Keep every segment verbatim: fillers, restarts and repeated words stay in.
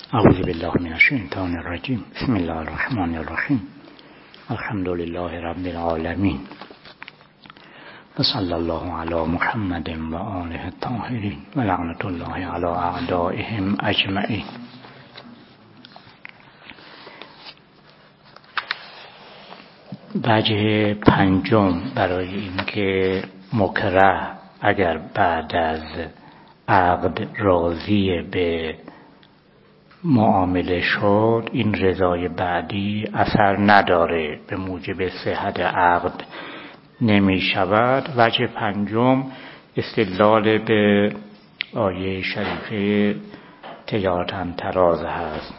اعوذ بالله من الشیطان الرجیم. بسم الله الرحمن الرحیم. الحمد لله رب العالمین و صلی الله علی محمد و آله الطاهرین و لعنت الله علی اعدائهم اجمعین. وجه پنجم برای اینکه مکره اگر بعد از عقد راضی به معامله شد، این رضای بعدی اثر نداره، به موجب صحت عقد نمی شود. وجه پنجم استدلال به آیه شریفه تجارتا تراز هست.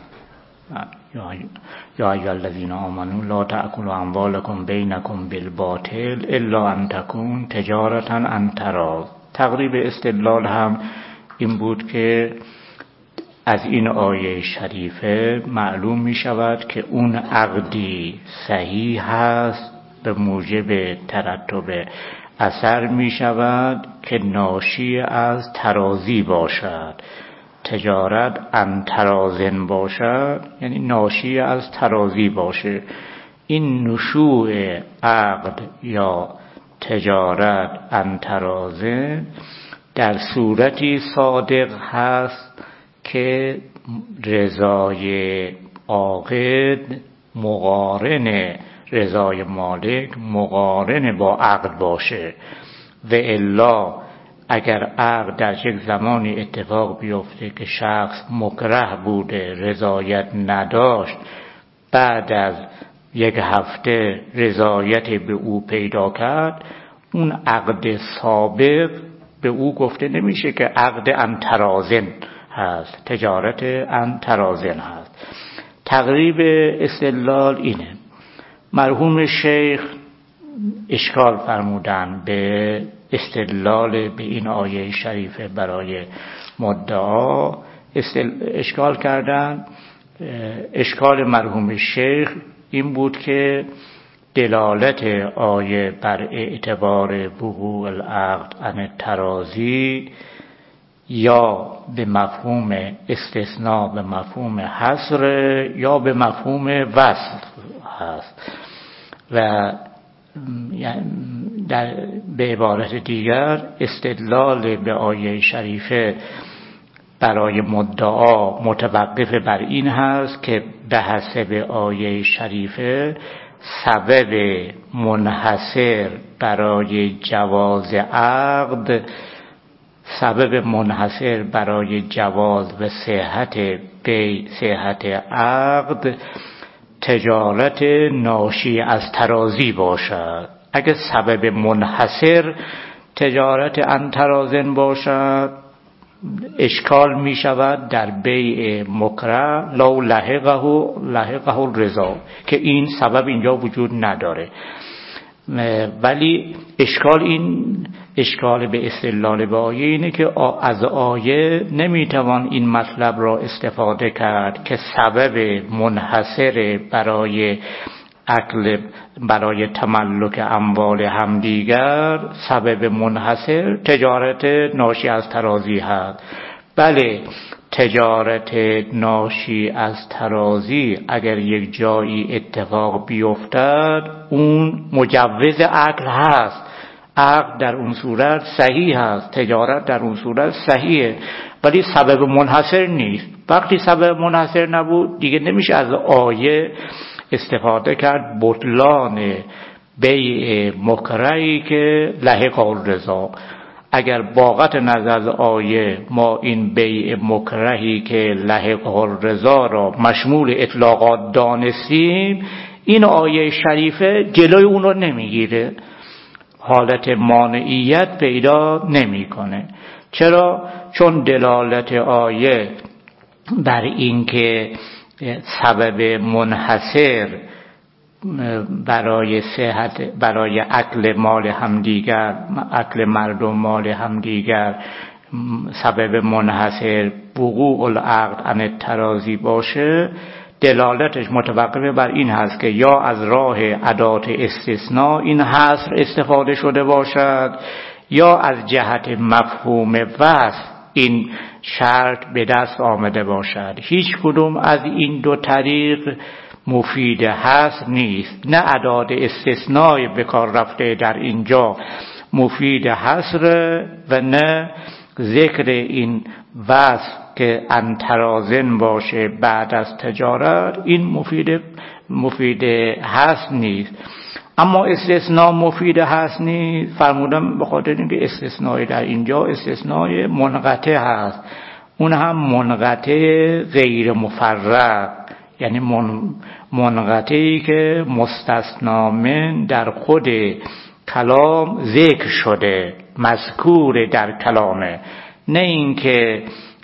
یا ایها الذین آمنوا لا تأکلوا اموالکم بینکم بالباطل الا ان تکون تجارتا عن تراض. تقریب استدلال هم این بود که از این آیه شریفه معلوم می شود که اون عقدی صحیح هست، به موجب ترتب اثر می شود که ناشی از ترازی باشد. تجارت عن ترازن باشد یعنی ناشی از ترازی باشه. این نشوء عقد یا تجارت عن ترازن در صورتی صادق هست که رضای عاقد مقارن رضای مالک مقارن با عقد باشه. و الا اگر عقد در یک زمانی اتفاق بیفته که شخص مکره بوده، رضایت نداشت، بعد از یک هفته رضایت به او پیدا کرد، اون عقد سابق به او گفته نمیشه که عقد عن ترازن هست، تجارت عن ترازن هست. تقریب استدلال اینه. مرحوم شیخ اشکال فرمودن به استدلال به این آیه شریفه برای مدعا، اشکال کردن. اشکال مرحوم شیخ این بود که دلالت آیه بر اعتبار وقوع العقد عن ترازی یا به مفهوم استثناء به مفهوم حصر یا به مفهوم وصل هست. و در به عبارت دیگر استدلال به آیه شریفه برای مدعا متوقف بر این هست که به حسب آیه شریفه سبب منحصر برای جواز عقد سبب منحصر برای جواز و صحت بی صحت عقد تجارت ناشی از ترازی باشد. اگر سبب منحصر تجارت عن ترازن باشد، اشکال می شود در بیع مکره لو لحقه لحقه الرضا، که این سبب اینجا وجود نداره. ولی اشکال این اشکال به استدلال به آیه اینه که از آیه نمیتوان این مطلب را استفاده کرد که سبب منحصر برای عقل برای تملک اموال همدیگر سبب منحصر تجارت ناشی از ترازی هست. بله، تجارت ناشی از ترازی اگر یک جایی اتفاق بیفتد اون مجوز عقل هست، عقد در اون صورت صحیح هست، تجارت در اون صورت صحیحه، ولی سبب منحصر نیست. وقتی سبب منحصر نبود دیگه نمیشه از آیه استفاده کرد بطلان بیع مکرهی که لحق الرضا. اگر باقت نظر از آیه ما این بیع مکرهی که لحق الرضا را مشمول اطلاقات دانستیم، این آیه شریفه جلوی اون رو نمیگیره، حالت مانعیت پیدا نمیکنه. چرا؟ چون دلالت آیه بر این که سبب منحصر برای صحت برای عقل مال همدیگر عقل مردم مال همدیگر سبب منحصر وقوع العقد عن الترازی باشه، دلالتش متوقف بر این هست که یا از راه ادات استثناء این حصر استفاده شده باشد یا از جهت مفهوم وصل این شرط به دست آمده باشد. هیچ کدوم از این دو طریق مفید هست نیست. نه اعداد استثنای به کار رفته در اینجا مفید حصر و نه ذکر این وصف که انترازن باشه بعد از تجارت این مفید مفید هست نیست. اما استثناء مفید هست نیست فرمودم به خاطر اینکه استثناء در اینجا استثناء منقطع هست، اون هم منقطع غیر مفرق، یعنی من منقطعی که مستثنا من در خود کلام ذکر شده، مذکور در کلامه، نه اینکه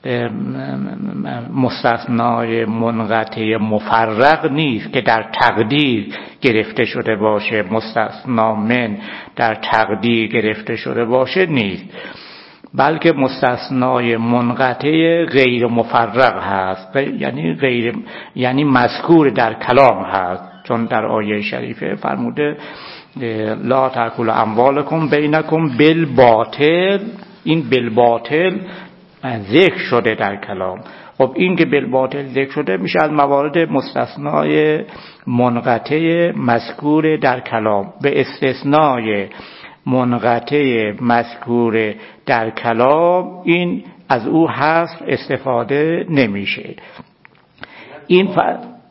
مستثنای منقطع مفرق نیست که در تقدیر گرفته شده باشه، مستثنا من در تقدیر گرفته شده باشه نیست، بلکه مستثنای منقطع غیر مفرق هست، یعنی غیر یعنی مذکور در کلام هست. چون در آیه شریفه فرموده لا تأکلوا اموالکم بینکم بالباطل، این بالباطل ذکر شده در کلام. خب این که بالباطل ذکر شده میشه از موارد مستثنای منقطع مذکور در کلام. به استثنای منقطع مذکور در کلام این از او هست استفاده نمیشه. این ف...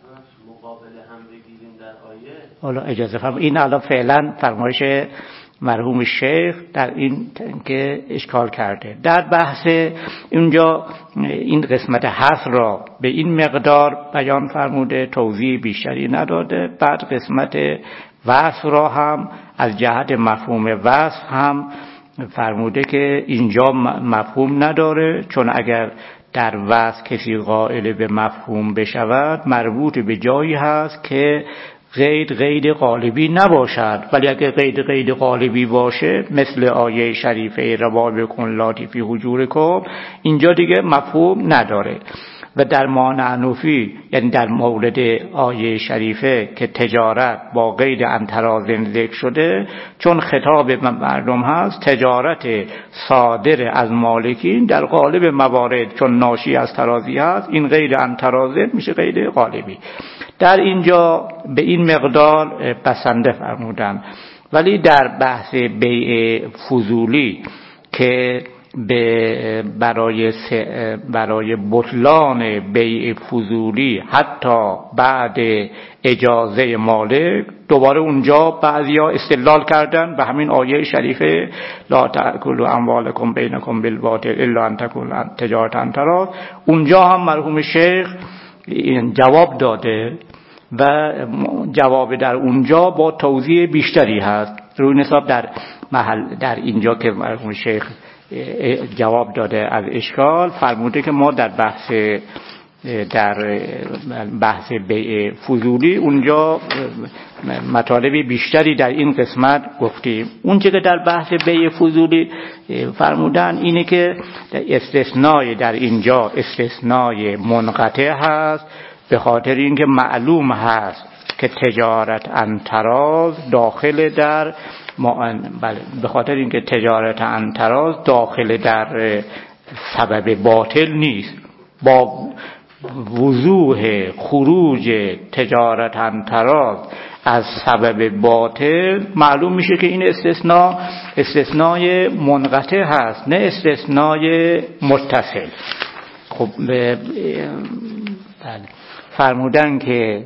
حالا اجازه فرمایید این الان فعلا فرمایش مرحوم شیخ در این که اشکال کرده. در بحث اینجا این قسمت حصر را به این مقدار بیان فرموده، توضیح بیشتری نداده. بعد قسمت وصف را هم از جهت مفهوم وصف هم فرموده که اینجا مفهوم نداره، چون اگر در وصف کسی قائل به مفهوم بشود مربوط به جایی هست که قید قید غالبی نباشد، ولی اگر قید قید غالبی باشه مثل آیه شریفه روابکم لاتی فی حجورکم اینجا دیگه مفهوم نداره. و در مانعنوفی یعنی در مورد آیه شریفه که تجارت با قید انترازن ذکر شده، چون خطاب مردم هست تجارت صادر از مالکین در غالب موارد چون ناشی از ترازی هست این قید انترازن میشه قید غالبی. در اینجا به این مقدار بسنده فرمودن. ولی در بحث بیع فضولی که به برای برای بطلان بیع فضولی حتی بعد اجازه مالک، دوباره اونجا بعضیا استدلال کردن به همین آیه شریفه لا تأکلوا اموالکم بینکم بالباطل الا ان تکون تجارة تراض. اونجا هم مرحوم شیخ جواب داده و جواب در اونجا با توضیح بیشتری هست. روی حساب در محل در اینجا که مرحوم شیخ جواب داده از اشکال فرموده که ما در بحث در بحث بیع فضولی اونجا مطالب بیشتری در این قسمت گفتیم. اون چه که در بحث بیع فضولی فرمودن اینه که استثنای در اینجا استثنای منقطع هست، به خاطر اینکه معلوم هست که تجارت انتراز داخل در بله به خاطر اینکه تجارت انتراز داخل در سبب باطل نیست. با وضوح خروج تجارت انتراز از سبب باطل معلوم میشه که این استثناء استثنای منقطع هست نه استثنای متصل. خب فرمودن که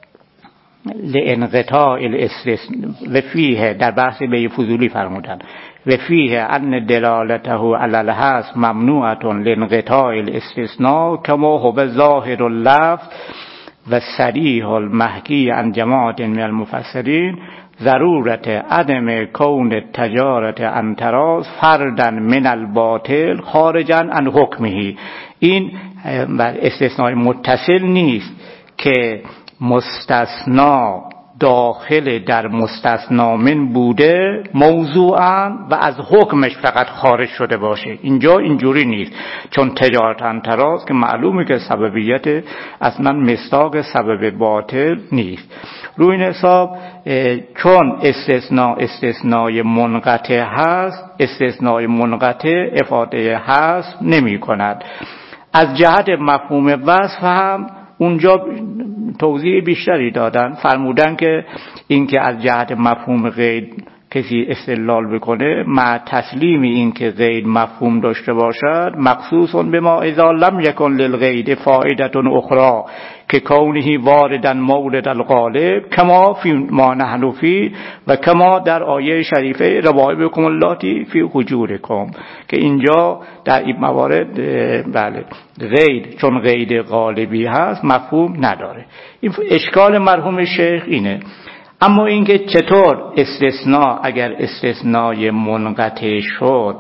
لانقطاع الاستثناء و فیه در بحث بیع فضولی فرمودن و فیه ان دلالته علی الحصر ممنوعه لانقطاع الاستثناء کما هو ظاهر اللفظ و صریح المحکی عن جماعت من المفسرین ضرورت عدم کون تجارت انتراز فردا من الباطل خارجا عن حکمه. این استثناء متصل نیست که مستثنا داخل در مستثنا من بوده موضوعاً و از حکمش فقط خارج شده باشه. اینجا اینجوری نیست، چون تجارتاً تراز که معلومه که سببیت اصلا مصداق سبب باطل نیست. روی این حساب چون استثناء استثنای منقطع هست، استثنای منقطع افاده هست نمی کند. از جهت مفهوم وصف هم اونجا توضیح بیشتری دادن، فرمودن که این که از جهت مفهوم غیر کسی استدلال بکنه مع تسلیم این که غیر مفهوم داشته باشد مخصوص به ما اذا لم یکن للغیر فائدة اخرى که کونه واردن مورد الغالب کما فی ما نحن فی و کما در آیه شریفه ربایبکم اللاتی فی حجورکم، که اینجا در این موارد بله غیر چون غیر غالبی هست مفهوم نداره. این اشکال مرحوم شیخ اینه. اما اینکه چطور استثناء اگر استثنای منقطع شد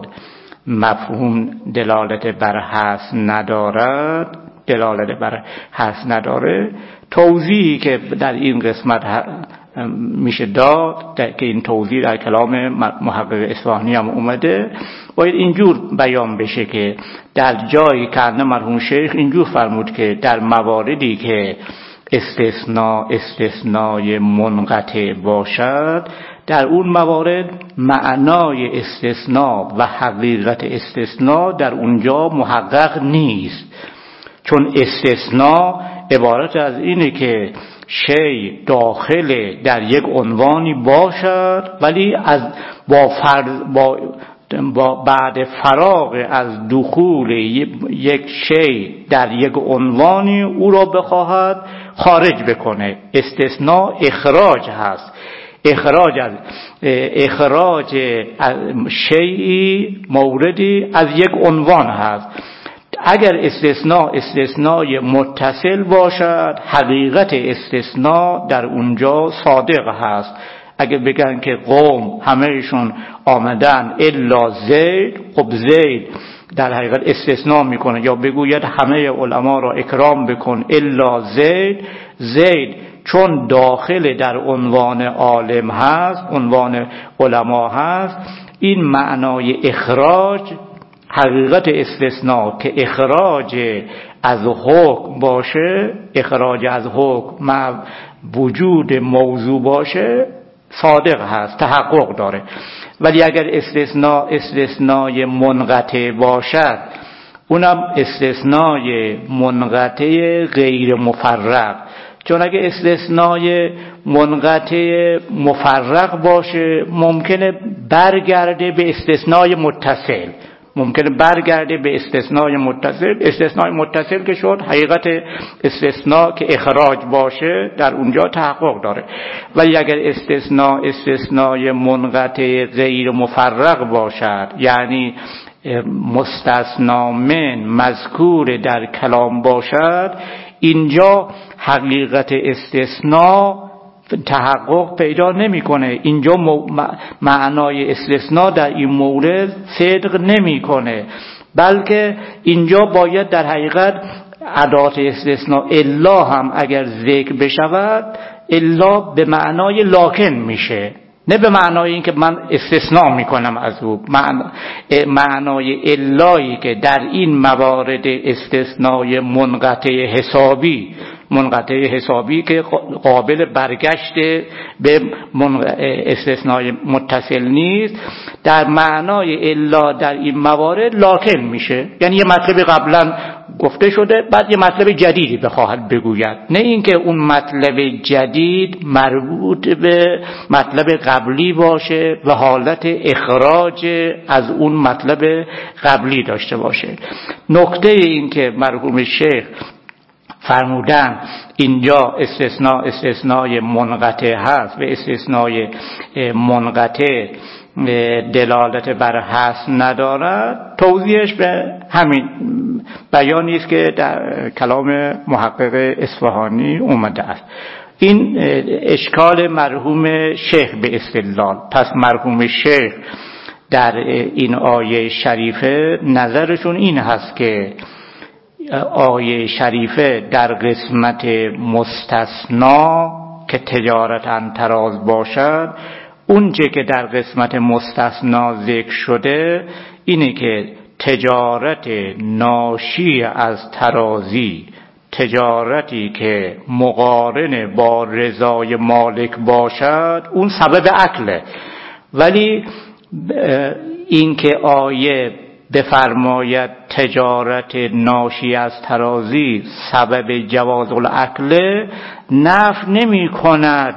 مفهوم دلالت بر حذف ندارد، دلالت بر حذف نداره، توضیحی که در این قسمت میشه داد که این توضیح در کلام محقق اصفهانی هم اومده، باید اینجور بیان بشه که در جایی که مرحوم شیخ اینجور فرمود که در مواردی که استثناء استثنای منقطع باشد در اون موارد معنای استثناء و حقیقت استثناء در اونجا محقق نیست، چون استثناء عبارت از اینه که شی داخل در یک عنوانی باشد ولی از با, فرض با با بعد فراغ از دخول یک شی در یک عنوانی او را بخواهد خارج بکنه. استثناء اخراج هست، اخراج از اخراج شیئی موردی از یک عنوان هست. اگر استثناء استثنای متصل باشد حقیقت استثناء در اونجا صادق هست. اگر بگن که قوم همهشون آمدن الا زید، خب زید در حقیقت استثناء میکنه، یا بگوید همه علما را اکرام بکن الا زید، زید چون داخل در عنوان عالم هست، عنوان علما هست، این معنای اخراج حقیقت استثناء که اخراج از حکم باشه، اخراج از حکم مع وجود موضوع باشه صادق هست، تحقق داره. ولی اگر استثناء استثنای منقطع باشد اونم استثنای منقطع غیر مفرق، چون اگه استثنای منقطع مفرق باشه ممکنه برگرده به استثنای متصل، ممکنه برگرده به استثنای متصل. استثنای متصل که شد حقیقت استثناء که اخراج باشه در اونجا تحقق داره. ولی اگر استثناء استثنای منقطع غیر مفرق باشد، یعنی مستثنا من مذکور در کلام باشد، اینجا حقیقت استثناء تحقق پیدا نمیکنه. اینجا معنای استثناء در این مورد صدق نمیکنه، بلکه اینجا باید در حقیقت ادات استثناء الا هم اگر ذکر بشود الا به معنای لاکن میشه، نه به معنای این که من استثناء میکنم از او. معنای الایی که در این موارد استثناء منقطع حسابی، منقطع حسابی که قابل برگشت به استثناء متصل نیست، در معنای الا در این موارد لاکن میشه، یعنی یه مطلب قبلا گفته شده بعد یه مطلب جدیدی بخواهد بگوید، نه اینکه اون مطلب جدید مربوط به مطلب قبلی باشه و حالت اخراج از اون مطلب قبلی داشته باشه. نکته این که مرحوم شیخ فرمودن اینجا استثناء استثنای منقطع هست و استثنای منقطع دلالت بر حذف ندارد، توضیحش به همین بیانی است که در کلام محقق اصفهانی اومده است. این اشکال مرحوم شیخ به استدلال. پس مرحوم شیخ در این آیه شریفه نظرشون این هست که آیه شریفه در قسمت مستثنا که تجارتاً تراز باشد، اون چه که در قسمت مستثنا ذکر شده اینه که تجارت ناشی از ترازی، تجارتی که مقارن با رضای مالک باشد، اون سبب عقله. ولی این که آیه بفرماید تجارت ناشی از ترازی سبب جواز العقل، نفی نمی کند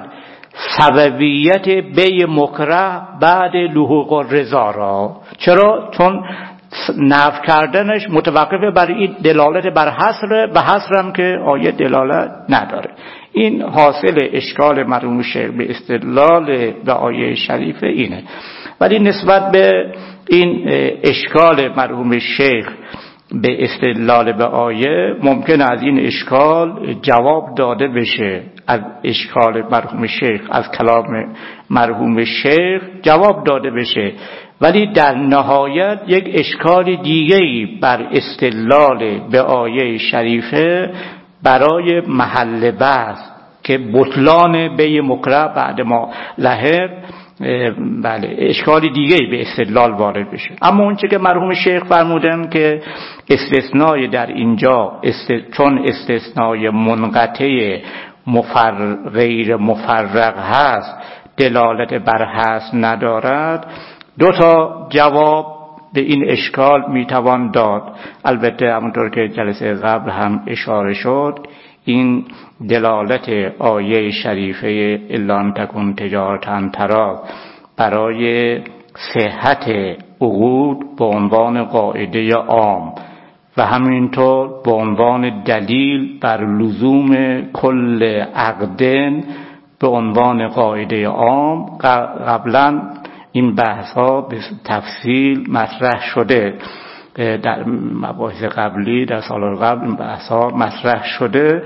سببیت بی مکره بعد لحوق الرضا را. چرا؟ چون نفی کردنش متوقف بر این دلالت بر حصر، به حصر هم که آیه دلالت نداره. این حاصل اشکال مرحوم شیخ به استدلال به آیه شریفه اینه. ولی نسبت به این اشکال مرحوم شیخ به استدلال به آیه ممکن از این اشکال جواب داده بشه، از اشکال مرحوم شیخ، از کلام مرحوم شیخ جواب داده بشه، ولی در نهایت یک اشکال دیگه‌ای بر استدلال به آیه شریفه برای محل بحث که بطلان بی مکره بعد ما لحق، بله اشکال دیگه‌ای به استدلال وارد بشه. اما اون چه که مرحوم شیخ فرمودن که استثنای در اینجا است... چون استثنای منقطع مفر... غیر مفرق هست، دلالت بر حصر ندارد. دو تا جواب به این اشکال میتوان داد. البته همونطور که جلسه قبل هم اشاره شد، این دلالت آیه شریفه الا ان تکون تجارة تراز برای صحت عقود به عنوان قاعده عام و همینطور به عنوان دلیل بر لزوم کل عقدن به عنوان قاعده عام قبلا این بحث ها به تفصیل مطرح شده. در مباحث قبلی در سال قبل این بحث ها مطرح شده.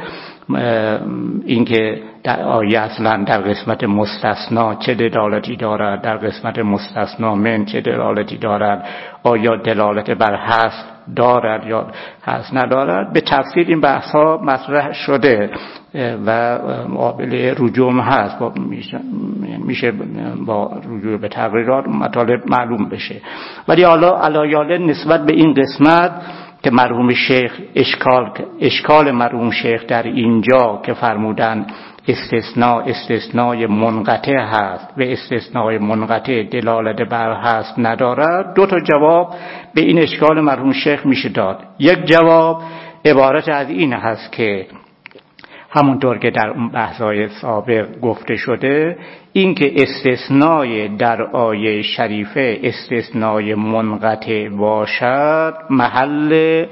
اینکه در آیه اصلا در قسمت مستثنا چه دلالتی دارد، در قسمت مستثنا من چه دلالتی دارد، آیا دلالت بر حصر دارد یا حصر ندارد، به تفصیل این بحث ها مطرح شده و قابل رجوع هست. میشه با رجوع به تقریرات مطالب معلوم بشه. ولی حالا علایاله نسبت به این قسمت که مرحوم شیخ اشکال اشکال مرحوم شیخ در اینجا که فرمودن استثناء استثنای منقطع هست و استثنای منقطع دلالت بر هست ندارد، دو تا جواب به این اشکال مرحوم شیخ میشه داد. یک جواب عبارت از این هست که همونطور که در بحث‌های سابق گفته شده، این که استثنای در آیه شریفه استثنای منقطع باشد محل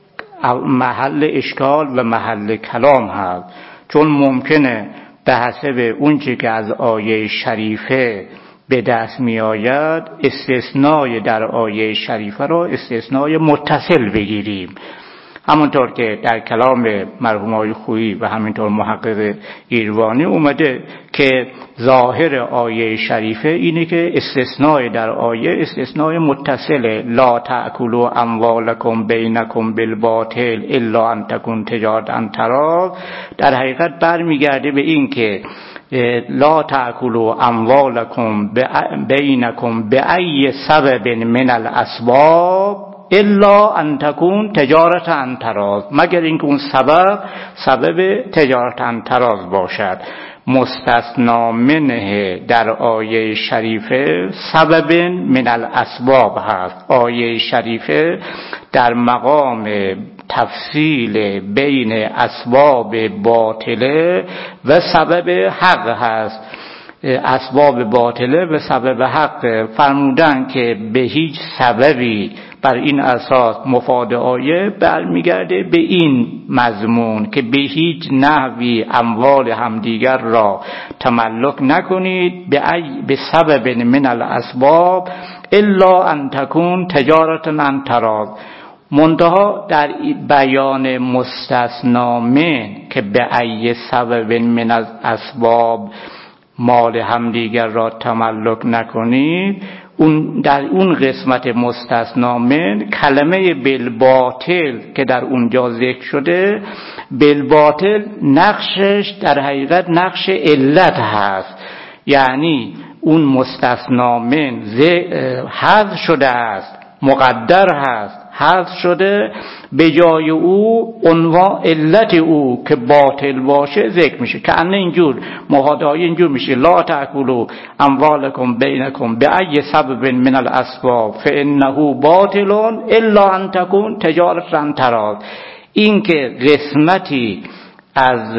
محل اشکال و محل کلام هست، چون ممکنه به حسب اون چی که از آیه شریفه به دست می آید استثنای در آیه شریفه را استثنای متصل بگیریم. همونطور که در کلام مرحوم آقای خویی و همینطور محقق ایروانی اومده که ظاهر آیه شریفه اینه که استثنای در آیه استثنای متصله، لا تأکلوا اموالکم بینکم بالباطل الا ان تکون تجارة تراز، در حقیقت برمیگرده به این که لا تأکلوا اموالکم بینکم بأی سبب من الاسباب الا ان تکون تجارة تراز، مگر اینکه اون سبب سبب تجارت تراز باشد. مستثنا منه در آیه شریفه سبب من الاسباب هست. آیه شریفه در مقام تفصیل بین اسباب باطله و سبب حق هست. اسباب باطله و سبب حق فرمودن که به هیچ سببی بر این اساس مفاد آیه برمیگرده به این مضمون که به هیچ نحوی اموال همدیگر را تملک نکنید به سبب من الاسباب الا ان تکون تجارة تراز. منتها در بیان مستثنا من که به ای سبب من از اسباب مال همدیگر را تملک نکنید، اون در اون قسمت مستثنا من کلمه بالباطل که در اونجا ذکر شده، بالباطل نقشش در حقیقت نقش علت هست، یعنی اون مستثنا من حذف شده است، مقدر هست، حذف شده، به جای او عنوان علت او که باطل باشه ذکر میشه. که انه اینجور مهادهای اینجور میشه لا تأکلوا اموالکم بینکم بأی سبب من الاسباب فانه باطل الا ان تکون تجارة عن تراض. این که قسمتی از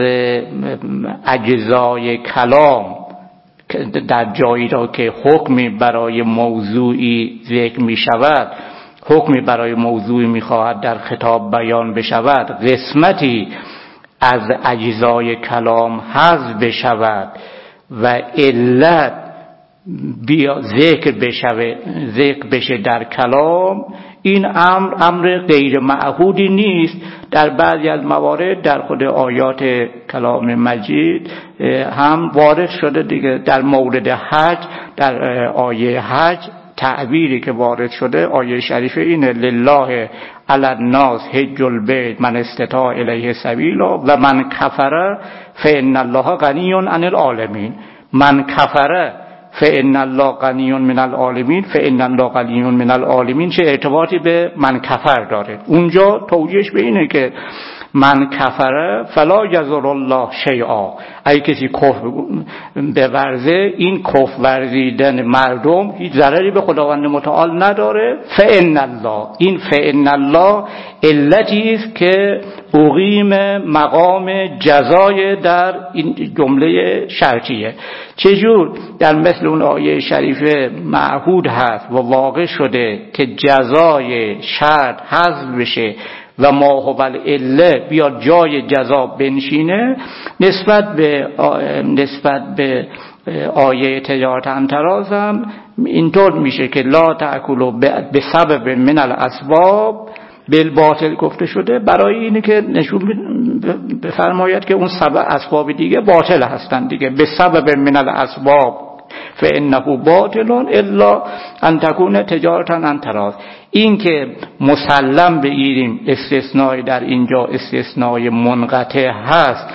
اجزای کلام در جایی را که حکمی برای موضوعی ذکر می شود، حکمی برای موضوعی می خواهد در خطاب بیان بشود، قسمتی از اجزای کلام حذف بشود و علت بیا ذکر بشه ذکر بشه در کلام، این امر امر غیر معهودی نیست. در بعضی از موارد در خود آیات کلام مجید هم وارد شده دیگه. در مورد حج، در آیه حج تعبیری که وارد شده، آیه شریفه اینه لله علی الناس حج البیت من استطاع الیه سبیلا و من کفر فان الله غنی عن العالمین. من کفر فان الله غنی من العالمین فان الله غنی من العالمین چه ارتباطی به من کفر داره؟ اونجا توجیهش به اینه که من کفره فلا یضر الله شیئا، اگه کسی کفر بورزه، این کفر ورزیدن مردم هیچ ضرری به خداوند متعال نداره. فان الله، این فان الله علتی است که اقیم مقام جزای در این جمله شرطیه. چجور در مثل اون آیه شریفه معهود هست و واقع شده که جزای شرط حذف بشه و ما هو العله بیاد جای جزا بنشینه، نسبت به نسبت به آیه تجارت عن تراض هم اینطور میشه که لا تأکلوا به سبب من الاسباب بالباطل گفته شده، برای اینه که نشون بفرماید که اون سبب اسباب دیگه باطل هستن دیگه. به سبب من الاسباب فانه باطل الا ان تکون تجارتا عن تراض. این که مسلم بگیریم استثنای در اینجا استثنای منقطع هست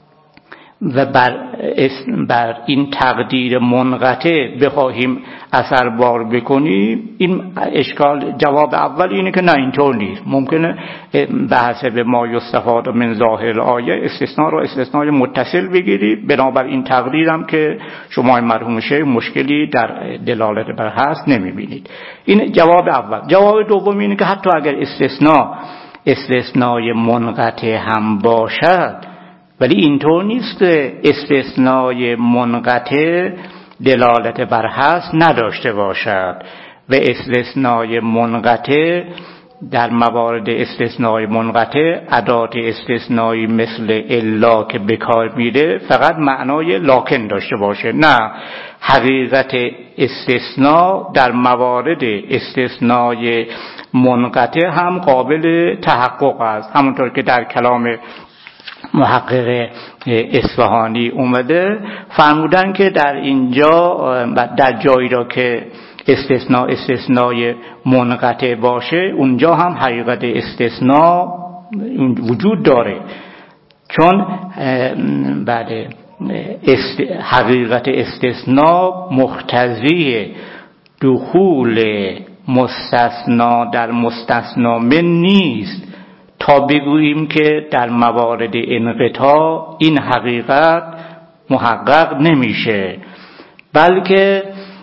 و بر, بر این تقدیر منقطع بخواهیم اثر بار بکنیم، این اشکال. جواب اول اینه که نه اینطور نیست. ممکنه به حسب ما یستفاد من ظاهر آیه استثناء رو استثنای متصل بگیری، بنابر این تقدیرم که شما مرحوم شیخ مشکلی در دلالت بر هست نمیبینید. این جواب اول. جواب دوم اینه که حتی اگر استثناء استثنای منقطع هم باشد، ولی اینطور نیست که استثنای منقطع دلالت بر هست نداشته باشد و استثنای منقطع در موارد استثنای منقطع ادات استثنایی مثل الا که بکار میره فقط معنای لکن داشته باشه. نه، حقیقت استثناء در موارد استثنای منقطع هم قابل تحقق است. همونطور که در کلام محقق اصفهانی اومده فرمودن که در اینجا در جایی را که استثناء استثنای منقطع باشه اونجا هم حقیقت استثناء وجود داره، چون بعد است حقیقت استثناء مقتضی دخول مستثنا در مستثنا من نیست تا بگوییم که در موارد انقطاع این حقیقت محقق نمیشه، بلکه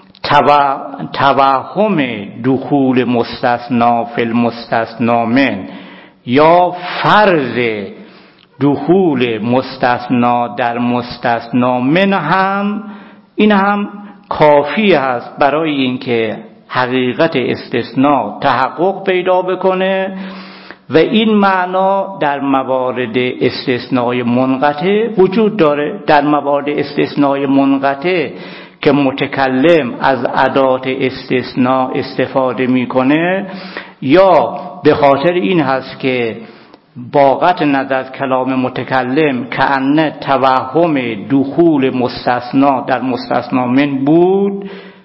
توهم دخول مستثنا فی المستثنا من یا فرض دخول مستثنا در مستثنا من هم این هم کافی است برای اینکه حقیقت استثناء تحقق پیدا بکنه و این معنا در موارد استثنای منقطع وجود داره. در موارد استثنای منقطع که متکلم از ادات استثناء استفاده میکنه، یا به خاطر این هست که با قطع نظر از کلام متکلم کأن توهم دخول مستثنا در مستثنا من بود،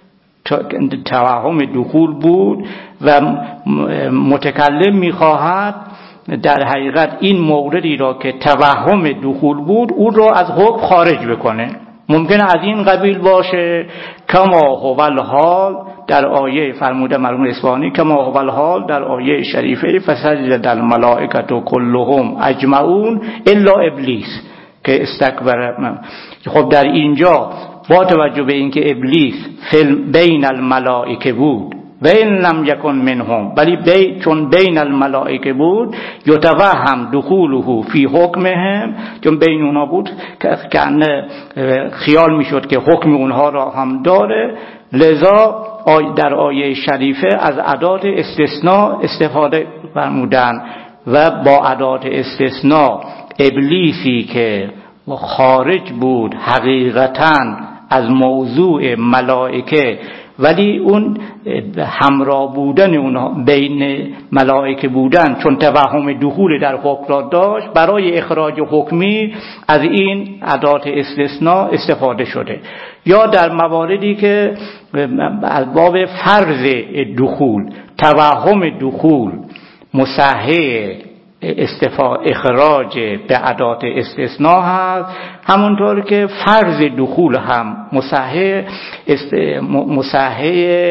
توهم دخول بود و متکلم میخواهد در حقیقت این موردی را که توهم دخول بود اون را از حکم خارج بکنه. ممکنه از این قبیل باشه کما هو الحال در آیه فرموده مرحوم اصفهانی، کما هو الحال در آیه شریفه فسجد الملائکه کلهم اجمعون الا ابلیس که استکبر. خب در اینجا با توجه به اینکه ابلیس بین الملائکه بود و این لم یکن منهم، ولی بی چون بین الملائکه بود یتوهم دخوله فی حکمهم، چون بین اونها بود که خیال میشد که حکم اونها را هم داره، لذا در آیه شریفه از ادات استثناء استفاده فرمودن و با ادات استثناء ابلیسی که خارج بود حقیقتاً از موضوع ملائکه ولی اون همراه بودن اونها بین ملائکه بودن چون توهم دخول در حکم را داشت، برای اخراج حکمی از این ادات استثناء استفاده شده. یا در مواردی که از باب فرض دخول، توهم دخول مصحح استفا اخراج به ادات استثناء هست، همونطور که فرض دخول هم مصحح است مصحح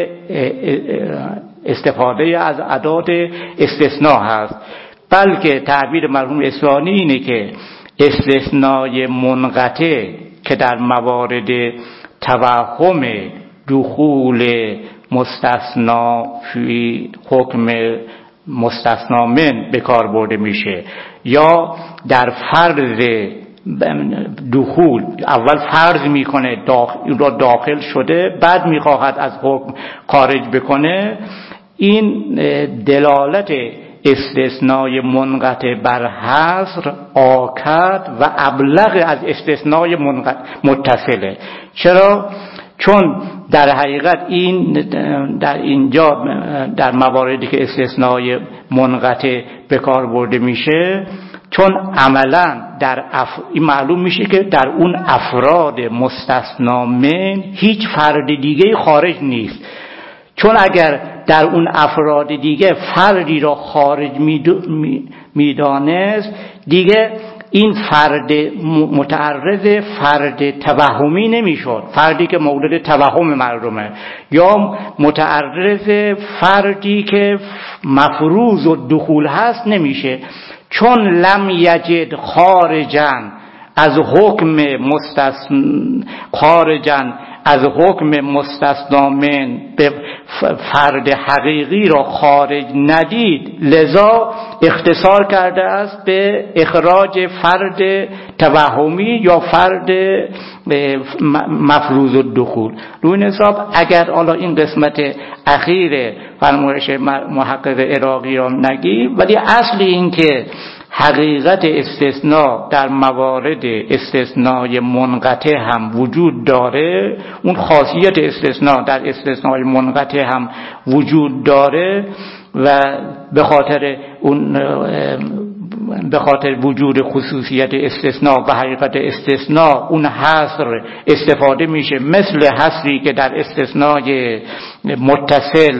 استفاده از ادات استثناء هست. بلکه تعبیر مرحوم اصفهانی اینه که استثناء منقطع که در موارد توهم دخول مستثنا فی حکم مستثنا من به کار برده میشه، یا در فرض دخول اول فرض میکنه داخل را داخل شده بعد میخواهد از حکم خارج بکنه. این دلالت استثناء منقطع بر حصر آکد و ابلغ از استثناء متصله. چرا؟ چون در حقیقت این در اینجا در مواردی که استثناء منقطع به کار برده میشه، چون عملا در اف... این معلوم میشه که در اون افراد مستثنا من هیچ فرد دیگه خارج نیست. چون اگر در اون افراد دیگه فردی را خارج میدانست، دیگه این فرد متعرض فرد توهمی نمیشد، فردی که مورد توهم مردمه، یا متعرض فردی که مفروض و دخول هست نمیشه. چون لم یجد خارجا از حکم مستثنا خارجا از حکم مستثنا من به فرد حقیقی را خارج ندید، لذا اختصار کرده است به اخراج فرد توهمی یا فرد مفروض الدخول. روی حساب اگر حالا این قسمت اخیر فرمایش محقق عراقی را نگی، ولی اصل این که حقیقت استثناء در موارد استثناء منقطع هم وجود داره، اون خاصیت استثناء در استثناء منقطع هم وجود داره و به خاطر اون به خاطر وجود خصوصیت استثناء و حقیقت استثناء اون حصر استفاده میشه، مثل حصری که در استثناء متصل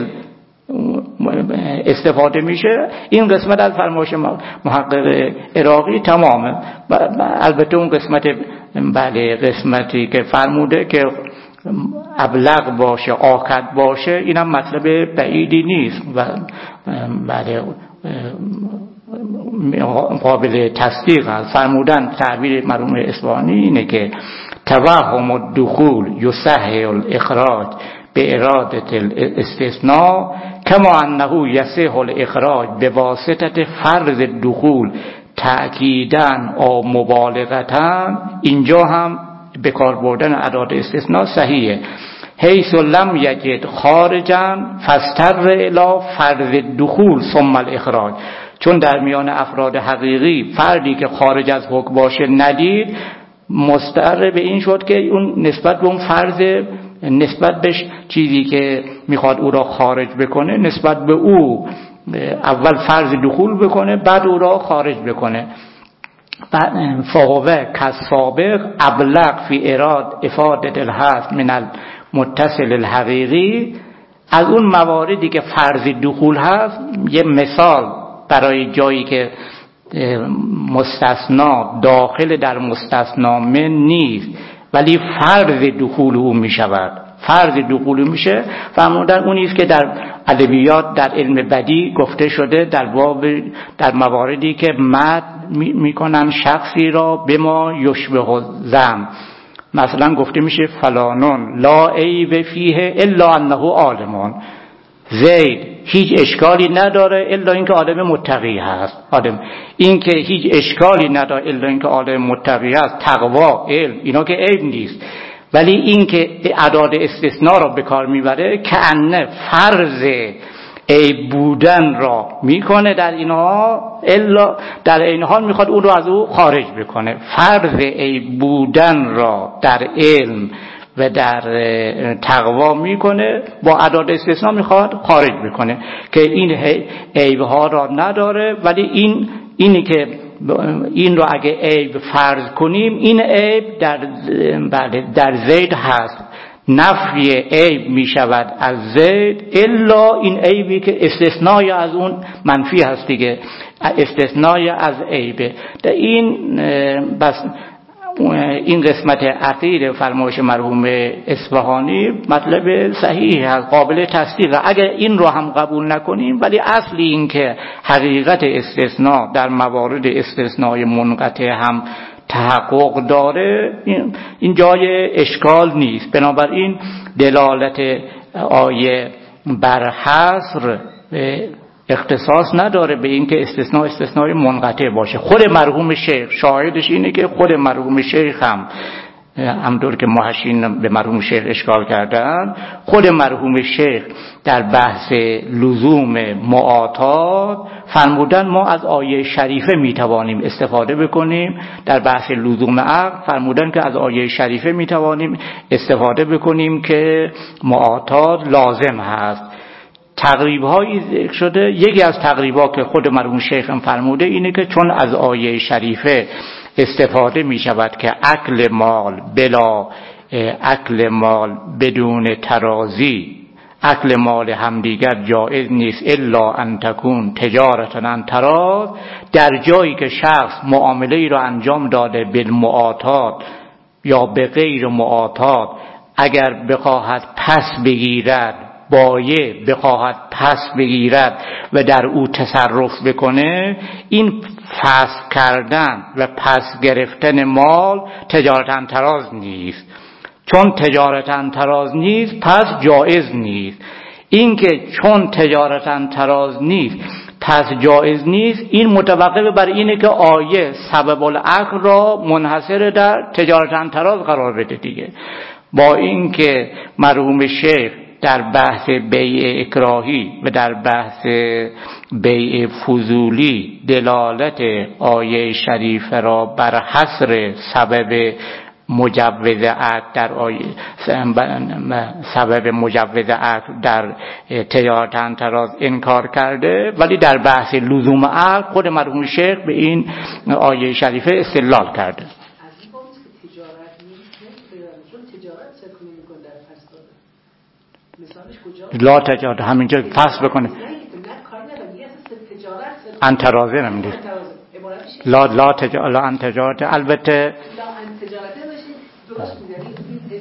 استفاده میشه. این قسمت از فرمایش محقق عراقی تمامه. البته اون قسمت بله قسمتی که فرموده که ابلغ باشه آکد باشه، اینم مطلب بعیدی نیست و بله قابل تصدیق است. فرمودن تعبیر مرحوم اصفهانی اینه که توهم الدخول یصحح الاخراج به اراده الاستثناء کما انه یصح الاخراج به واسطه فرض دخول تأکیداً او مبالغتاً. اینجا هم به کار بردن ادات استثناء صحیحه. حیث لم یجد خارجاً فاستر الی فرض دخول ثم الاخراج، چون در میان افراد حقیقی فردی که خارج از حکم باشه ندید، مستر به این شد که اون نسبت به اون فرض نسبت به چیزی که میخواد او را خارج بکنه نسبت به او اول فرض دخول بکنه بعد او را خارج بکنه. فهوه کالسابق ابلغ فی اراد افاده الحصر من متصل الحقیقی از اون مواردی که فرض دخول هست، یه مثال برای جایی که مستثنا داخل در مستثنا من نیست ولی فرض دخول او می شود، فرض دخول میشه، فرمودن اون نیست که در ادبیات در علم بدیع گفته شده در باب در مواردی که مد میکنن شخصی را به ما یشبه زم، مثلا گفته میشه فلانون لا عیب فیه الا انه عالمون، زید هیچ اشکالی نداره الا اینکه آدم متقی هست، آدم این که هیچ اشکالی نداره الا اینکه آدم متقی هست، تقوا، علم، اینا که عیب نیست. ولی این که اعداد استثناء را به کار میبره که انه فرض عیب بودن را میکنه در اینها، الا در این حال میخواد اون رو از او خارج بکنه. فرض عیب بودن را در علم و در تقوا میکنه، با اعداد استثناء میخواد خارج بکنه که این عیبها را نداره. ولی این اینی که این رو اگه عیب فرض کنیم، این عیب در بله در زید هست، نفی عیب می شود از زید الا این عیبی که استثنای از اون منفی هست دیگه، استثنای از عیبه. در این بس این قسمت اخیر فرمایش مرحوم اصفهانی مطلب صحیح هست، قابل تصدیق. اگر این رو هم قبول نکنیم ولی اصلی این که حقیقت استثناء در موارد استثناء منقطع هم تحقق داره، این جای اشکال نیست. بنابراین دلالت آیه بر حصر اختصاص نداره به این که استثناء استثناء منقطع باشه. خود مرحوم شیخ شاهدش اینه که خود مرحوم شیخ هم همطور که محشین به مرحوم شیخ اشکال کردن، خود مرحوم شیخ در بحث لزوم معاطات فرمودن ما از آیه شریفه میتوانیم استفاده بکنیم. در بحث لزوم عقل فرمودن که از آیه شریفه میتوانیم استفاده بکنیم که معاطات لازم هست. تقریب هایی ذکر شده. یکی از تقریب ها که خود مرحوم شیخ هم فرموده اینه که چون از آیه شریفه استفاده می شود که اکل مال بلا اکل مال بدون ترازی، اکل مال همدیگر جایز نیست الا ان تکون تجارتا عن تراز، در جایی که شخص معامله ای را انجام داده بالمعاطات یا به غیر معاطات، اگر بخواهد پس بگیرد، بایع بخواهد پس بگیرد و در او تصرف بکنه، این فسخ کردن و پس گرفتن مال تجارت عن تراز نیست. چون تجارت عن تراز نیست پس جایز نیست. این که چون تجارت عن تراز نیست پس جایز نیست، این متوقف بر اینه که آیه سبب العقل را منحصر در تجارت عن تراز قرار بده دیگه. با این که مرحوم شیخ در بحث بیع اکراهی و در بحث بیع فضولی دلالت آیه شریفه را بر حصر سبب مجوز عقد در آیه سبب مجوز عقد در تجارت عن تراز انکار کرده، ولی در بحث لزوم عقد خود مرحوم شیخ به این آیه شریفه استدلال کرده. لا تجارت همینجا فصل بکنه انترازه نمیده، لا لا تجارت لا انتجارت البته لا انتجارت درست میگه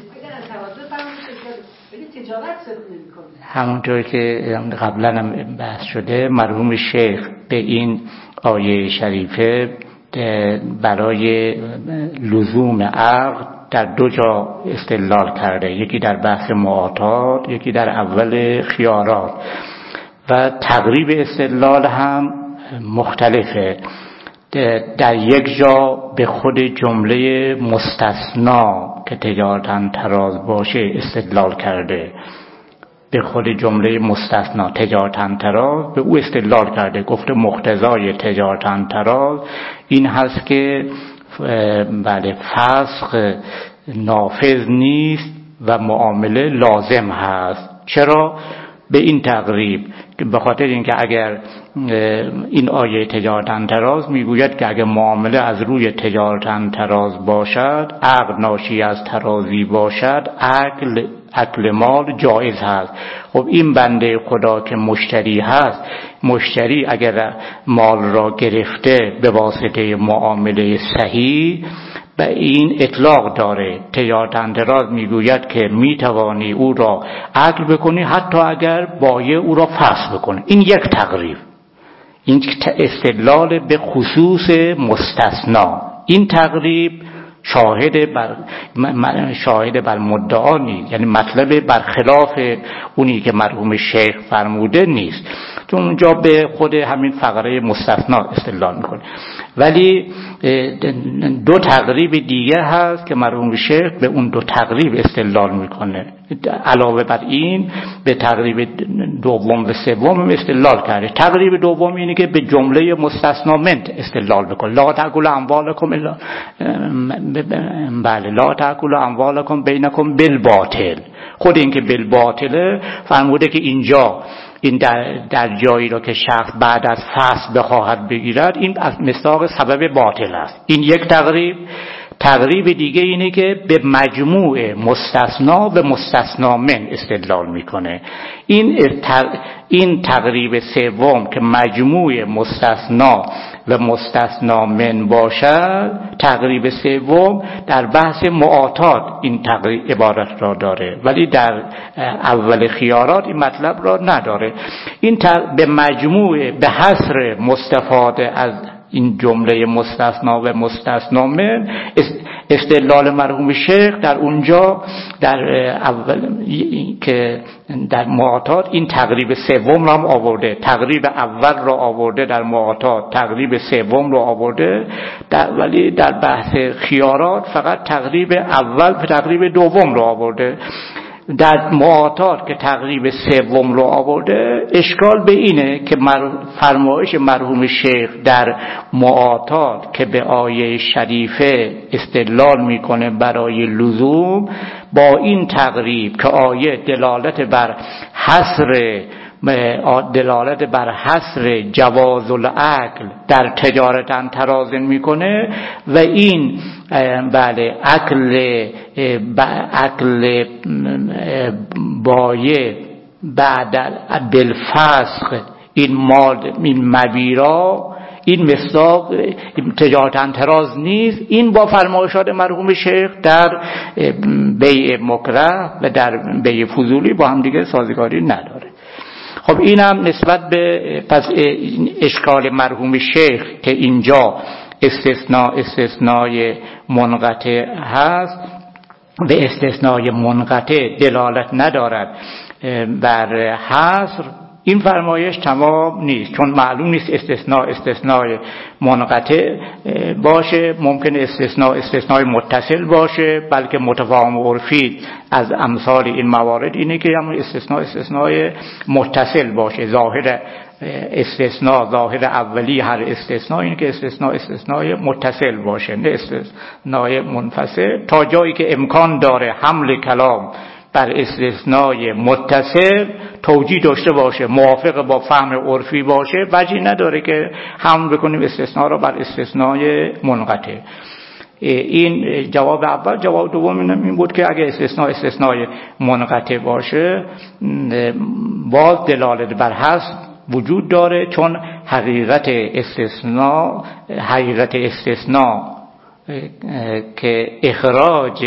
تجارت همونطور که قبلا هم بحث شده، مرحوم شیخ به این آیه شریفه برای لزوم عقد در دو جا استدلال کرده، یکی در بحث معاطات، یکی در اول خیارات، و تقریب استدلال هم مختلفه. در یک جا به خود جمله مستثنا که تجارت عن تراز باشه استدلال کرده، به خود جمله مستثنا تجارت عن تراز به او استدلال کرده، گفته مقتضای تجارت عن تراز این هست که بله فسخ نافذ نیست و معامله لازم هست. چرا؟ به این تقریب، به خاطر اینکه اگر این آیه تجارت تراز میگوید که اگر معامله از روی تجارت تراز باشد، عقد ناشی از ترازی باشد، عقل اکل مال جایز هست. خب این بنده خدا که مشتری هست، مشتری اگر مال را گرفته به واسطه معامله صحیح، به این اطلاق داره. تجارت تراز میگوید که میتوانی او را عقل بکنی حتی اگر بایع او را فسخ بکنه. این یک تقریب، این استدلال به خصوص مستثنا. این تقریب شاهد بر شاهد بر مدعا نیست، یعنی مطلب برخلاف اونی که مرحوم شیخ فرموده نیست، چون اونجا به خود همین فقره مستثنا استدلال میکنه. ولی دو تقریب دیگه هست که مرحوم شیخ به اون دو تقریب استدلال میکنه. علاوه بر این به تقریب دوم و سوم استدلال کرده. تقریب دوم اینه که به جمله مستثنا منت استدلال بکنه. لا تاکلوا اموالکم الا بله لا تاکلوا اموالکم بینکم بالباطل. خود این که بالباطل فرموده که اینجا این در, در جایی را که شخص بعد از فسخ بخواهد بگیرد، این از مصداق سبب باطل است. این یک تقریب. تقریب دیگه اینه که به مجموع مستثنا و مستثنا من استدلال میکنه. این این تقریب سوم که مجموع مستثنا و مستثنا من باشد، تقریب سوم در بحث معاطات این تقریب عبارت را داره، ولی در اول خیارات این مطلب را نداره. این به مجموع به حصر مستفاده از این جمله مستثنا و مستثنا من استدلال مرحوم شیخ در اونجا در اول که در معاطات این تقریب سوم را هم آورده، تقریب اول را آورده در معاطات، تقریب سوم را آورده در، ولی در بحث خیارات فقط تقریب اول و تقریب دوم را آورده. در معاطات که تقریب سوم رو آورده، اشکال به اینه که فرمایش مرحوم شیخ در معاطات که به آیه شریفه استدلال میکنه برای لزوم، با این تقریب که آیه دلالت بر حصر دلالت بر حصر جواز العقل در تجارت تراز میکنه و این بله عقل عقل بایع بعد بالفسخ این مال این مبیرا این مصداق تجارت تراز نیست. این با فرمایشات مرحوم شیخ در بیع مکره و در بیع فضولی با هم دیگه سازگاری نداره. خب اینم نسبت به پس اشکال مرحوم شیخ که اینجا استثناء استثنای منقطع هست، به استثنای منقطع دلالت ندارد بر حصر. این فرمایش تمام نیست، چون معلوم نیست استثناء استثنای منقطع باشه، ممکن استثناء استثنای متصل باشه، بلکه متفاهم عرفی از امثال این موارد اینه که همون استثناء استثنای متصل باشه. ظاهر استثناء ظاهر اولی هر استثناء اینه که استثناء استثنای متصل باشه، نه استثنای منفصل، تا جایی که امکان داره حمل کلام بر استثنای متصل توجیه داشته باشه، موافق با فهم عرفی باشه، وجهی نداره که حمل بکنیم استثناء را بر استثنای منقطع. این جواب اول. جواب دوم این بود که اگه استثناء استثنای منقطع باشه، باز دلالت بر حصر وجود داره، چون حقیقت استثناء حقیقت استثناء که اخراج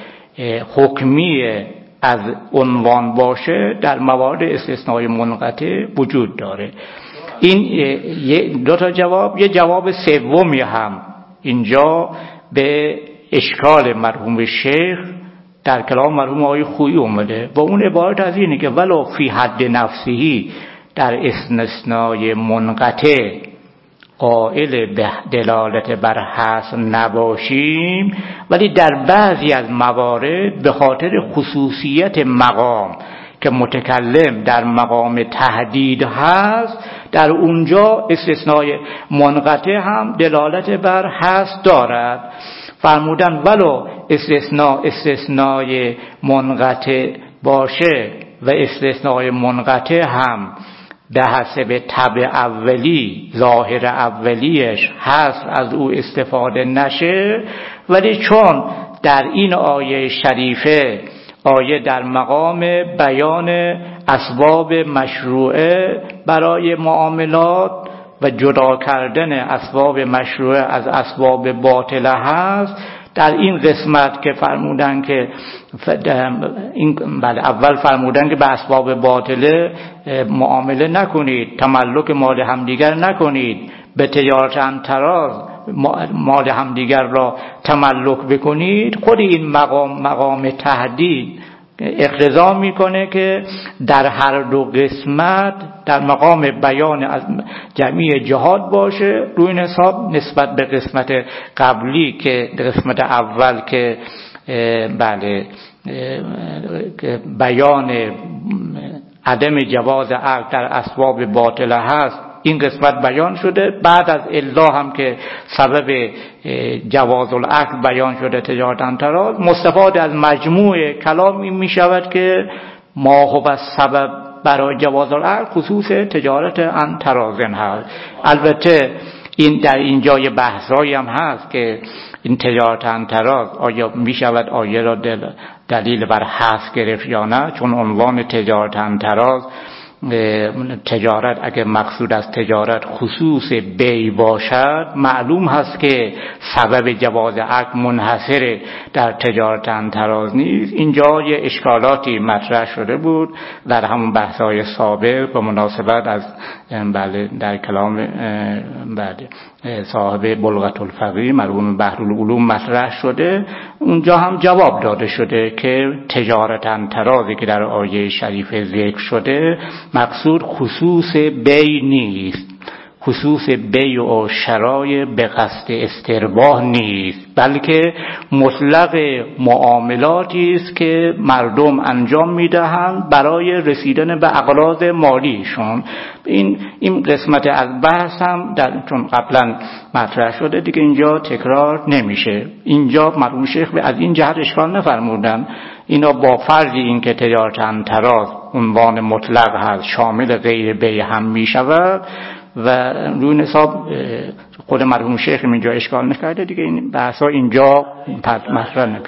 حکمی از عنوان باشه در موارد استثنای منقطع وجود داره. این دو تا جواب. یه جواب سومی هم اینجا به اشکال مرحوم شیخ در کلام مرحوم آقای خویی اومده و اون عبارت از اینه که ولو فی حد نفسهی در استثنای منقطع قائل به دلالت بر حصر نباشیم، ولی در بعضی از موارد به خاطر خصوصیت مقام که متکلم در مقام تهدید هست، در اونجا استثنای منقطع هم دلالت بر حصر دارد. فرمودن ولو استثناء استثنای منقطع باشه و استثناء منقطع هم به حسب طبع اولی ظاهر اولیش هست از او استفاده نشه، ولی چون در این آیه شریفه آیه در مقام بیان اسباب مشروعه برای معاملات و جدا کردن اسباب مشروعه از اسباب باطله هست، در این قسمت که فرمودن که این بله اول فرمودن که به اسباب باطله معامله نکنید، تملک مال همدیگر نکنید، به تجارت انطراز مال همدیگر را تملک بکنید. خود این مقام مقام تهدید اقتضا میکنه که در هر دو قسمت در مقام بیان از جمعی جهاد باشه، روی این حساب نسبت به قسمت قبلی که قسمت اول که بله بیان عدم جواز عقد در اسباب باطله هست، این قسمت بیان شده. بعد از الا هم که سبب جواز العقد بیان شده تجارت انطراز، مستفاد از مجموع کلام این می شود که ما هو سبب برای جواز العقد خصوص تجارت انطرازن هست. البته این در اینجای بحثایی هم هست که این تجارت انطراز آیا می شود آیه را دل دلیل بر حذف گرفت یا نه، چون عنوان تجارت انطراز تجارت اگر مقصود از تجارت خصوص بی باشد، معلوم هست که سبب جواز عقد منحصر در تجارت انطراز نیست. اینجا یه اشکالاتی مطرح شده بود در همون بحث‌های سابق به مناسبت از بله در کلام بله صاحب بلغت الفقیه مرحوم بحرالعلوم مطرح شده، اونجا هم جواب داده شده که تجارت انطرازی که در آیه شریفه ذکر شده مقصود خصوص بی نیست، خصوص بیع و شرای به قصد استرباح نیست، بلکه مطلق معاملاتی است که مردم انجام میدهند برای رسیدن به اغراض مالیشون. این این قسمت از بحث هم در چون قبلا مطرح شده دیگه اینجا تکرار نمیشه. اینجا مرحوم شیخ از این جهت اشکال نفرمودن، اینا با فرض این که تجارت انطراز عنوان مطلق هست شامل غیر بیع هم میشود و روی حساب خود مرحوم شیخ اینجا اشکال نکرده دیگه، این بحثا اینجا مطرح نمیشه.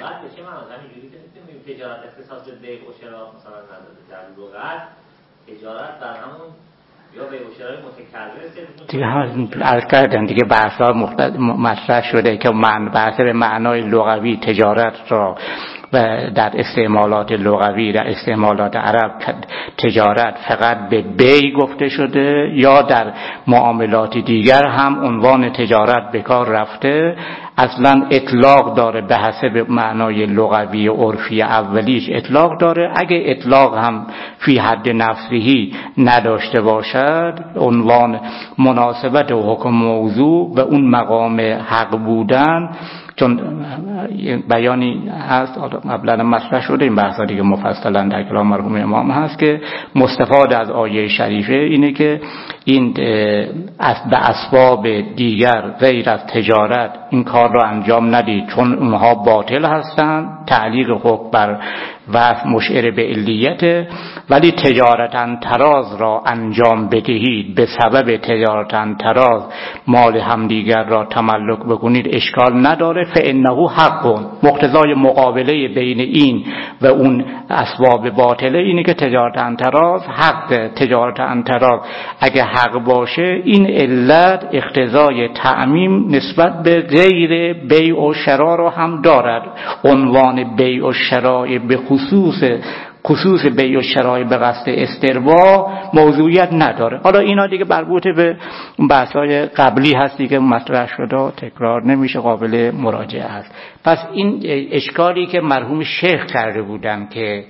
تجارت اختصاص به بیع و شرا مثلا نداره در لغت، تجارت در همون یا بیع و شرای متکرر دیگه هم عرض کردن دیگه بحثا مطرح شده که من بحث به معنای لغوی تجارت را و در استعمالات لغوی در استعمالات عرب تجارت فقط به بی گفته شده یا در معاملات دیگر هم عنوان تجارت به کار رفته، اصلا اطلاق داره به حسب معنای لغوی عرفی اولیش اطلاق داره. اگه اطلاق هم فی حد نفسهی نداشته باشد، عنوان مناسبت و حکم موضوع و اون مقام حق بودن، چون بیانی هست قبلا مطرح شده این بحثا دیگه مفصلا در کلام مرحوم امام هست که مستفاد از آیه شریفه اینه که این به اسباب دیگر غیر از تجارت این کار را انجام ندید چون اونها باطل هستند، تعلیق حکم بر وصف مشعر به علیت، ولی تجارت انطراز را انجام بدهید، به سبب تجارت انطراز مال همدیگر را تملک بکنید اشکال نداره. فانه حق، مقتضای مقابله بین این و اون اسباب باطله اینه که تجارت انطراز حق. تجارت انطراز اگه حق باشه این علت اقتضای تعمیم نسبت به غیر بیع و شرا را هم دارد. عنوان بیع و شرای به خصوص خصوص بیع و شرای به قصد استرباح موضوعیت نداره. حالا اینا دیگه مربوط به بحث‌های قبلی هستی که مطرح شده تکرار نمیشه، قابل مراجعه است. پس این اشکالی که مرحوم شیخ کرده بودن که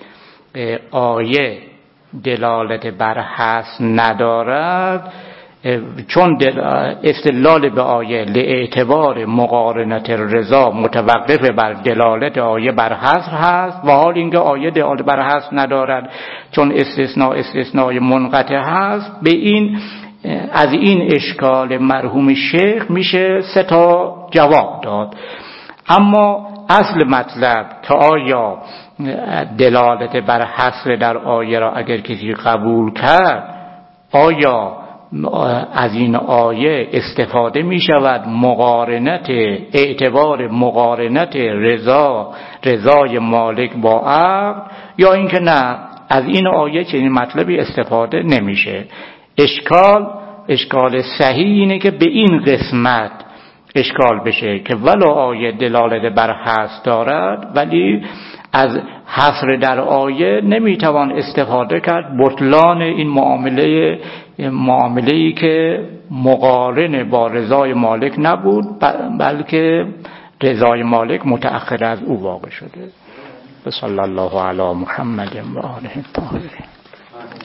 آیه دلالت بر حذف ندارد، چون استدلال به آیه لاعتبار مقارنت رضا متوقف بر دلالت آیه بر حذف هست و حال اینکه آیه دلالت بر حذف ندارد چون استثناء استثناء منقطع هست، به این از این اشکال مرحوم شیخ میشه سه تا جواب داد. اما اصل مطلب که آیا دلالت بر حصر در آیه را اگر کسی قبول کرد، آیا از این آیه استفاده می شود مقارنت، اعتبار مقارنت رضا رضای مالک با عقل، یا اینکه نه از این آیه چنین مطلبی استفاده نمیشه؟ اشکال اشکال صحیح اینه که به این قسمت اشکال بشه که ولو آیه دلالت بر حصر دارد ولی از حصر در آیه نمیتوان استفاده کرد بطلان این معامله معامله‌ای که مقارن با رضای مالک نبود، بلکه رضای مالک متأخر از او واقع شده. صلی الله علی محمد و آله الطاهرین.